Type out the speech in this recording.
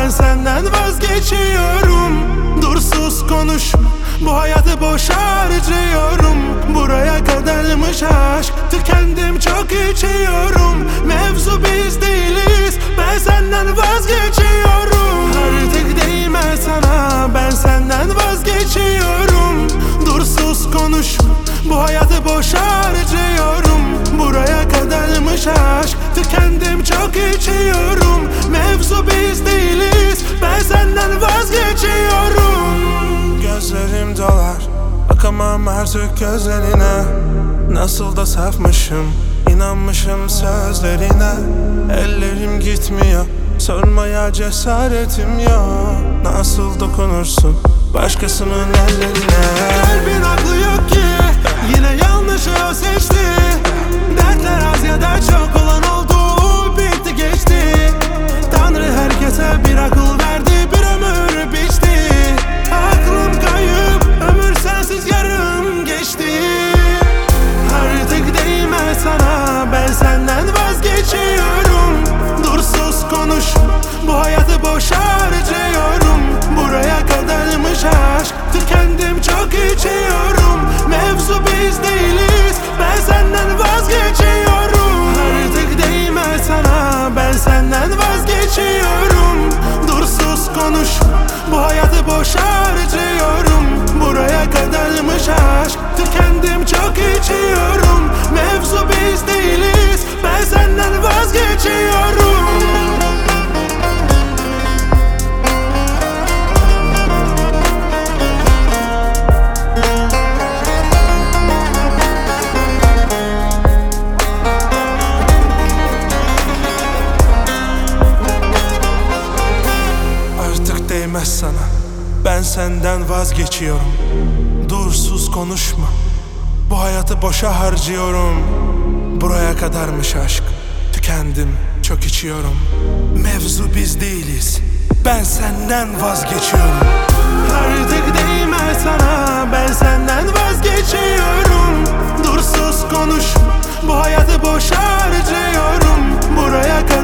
ben senden vazgeçiyorum. Dur sus konuşma, bu hayatı boş harcıyorum. Buraya kadarmış aşk, tükendim çok içiyorum. Mevzu biz değiliz, ben senden vazgeçiyorum. Artık değmez sana, ben senden vazgeçiyorum. Dur sus konuşma, bu hayatı boş harcıyorum. Buraya kadarmış aşk, tükendim çok içiyorum. Mevzu biz değiliz, ben senden vazgeçiyorum. Gözlerim dolar, bakamam artık gözlerine. Nasıl da safmışım, inanmışım sözlerine. Ellerim gitmiyor, sormaya cesaretim yok. Nasıl dokunursun başkasının ellerine? Kalbin aklı yok ki, yine yanlışı o seçti. Dertler az ya da çok olan oldu, bitti geçti. Tanrı herkese bir akıl verdi, bir ömür biçti. Aklım kayıp, ömür sensiz yarım geçti. Artık değmez sana, ben senden vazgeçiyorum. Dur sus konuşma, bu hayatı boş harcıyorum. Buraya kadarmış aşk, tükendim çok içiyorum. Mevzu biz değiliz, ben senden vazgeçiyorum. Artık değmez sana, ben senden vazgeçiyorum. Dur sus konuşma, bu hayatı boş harcıyorum. Buraya kadarmış aşk, tükendim çok içiyorum. Mevzu biz değiliz, ben senden vazgeçiyorum. Artık değmez sana, ben senden vazgeçiyorum. Dur sus konuşma, bu hayatı boşa harcıyorum. Buraya kadarmış aşk, tükendim çok içiyorum. Mevzu biz değiliz, ben senden vazgeçiyorum. Artık değmez sana, ben senden vazgeçiyorum. Dur sus konuşma, bu hayatı boş harcıyorum. Buraya